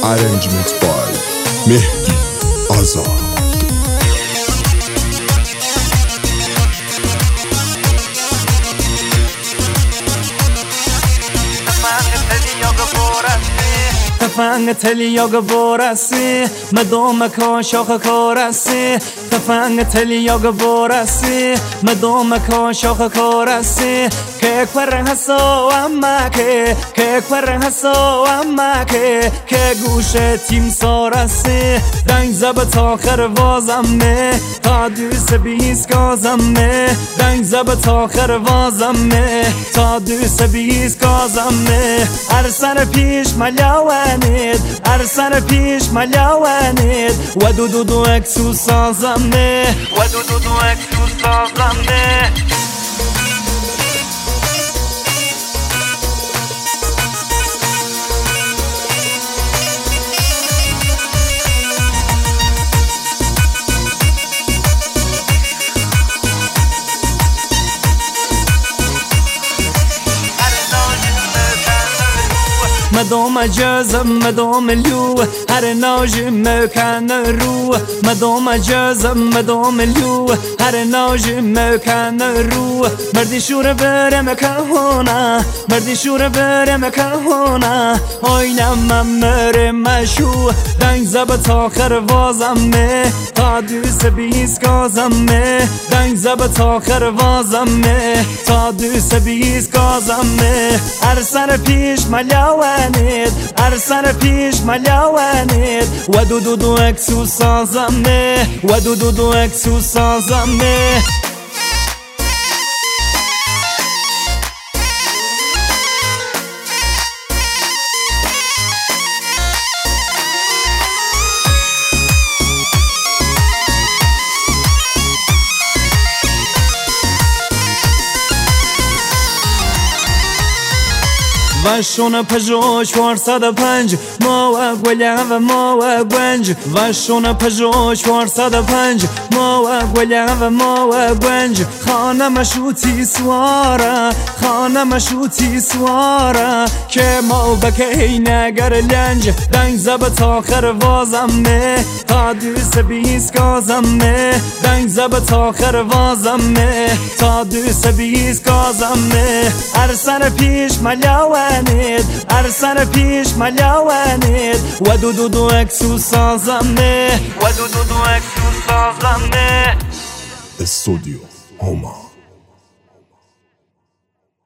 Arrangement by Mehdi Azad. تفنگ تلی یا گوارسی مدام کاشاخ کارسی تفنگ تلی یا گوارسی مدام کاشاخ کارسی که کور حسو اما که کور حسو اما که گوش تیم سارسی دنگ زبط آخر وازمه تا دوس بیس گازمه دنگ زبط آخر وازمه تا دوس بیس گازمه ارسر پیش ملیاونید ارسر پیش ملیاونید و دو اکسو سازمه و دو اکسو سازمه مدام جزم مدام لو هر ناج مکان رو مدام جزم مدام لو هر ناج مکان رو مردی شور برم کهونا مردی شور برم کهونا آینم ممر مشو دنگ زبط آخر وازمه تا دوس بیس گازمه دنگ زبط آخر وازمه تا دوس بیس گازمه ارسر پیش ملیاونید ارسر پیش ملیاونید و دو اکسو سازمه و دو اکسو سازمه وشون پژو 405 ما و گلیم و ما و گنج وشون پژو 405 ما و گلیم و ما و گنج خانه مشوتی سواره خانه مشوتی سواره که ما بکی نگر لنج دنگ زبط آخر وازمه تا دوس بیس گازمه دنگ زبط آخر وازمه تا دوس بیس گازمه ارسر پیش ملیاونید ارسر پیش ملیاونید و دو اکسو سازمه و دو اکسو سازمه استودیو هما.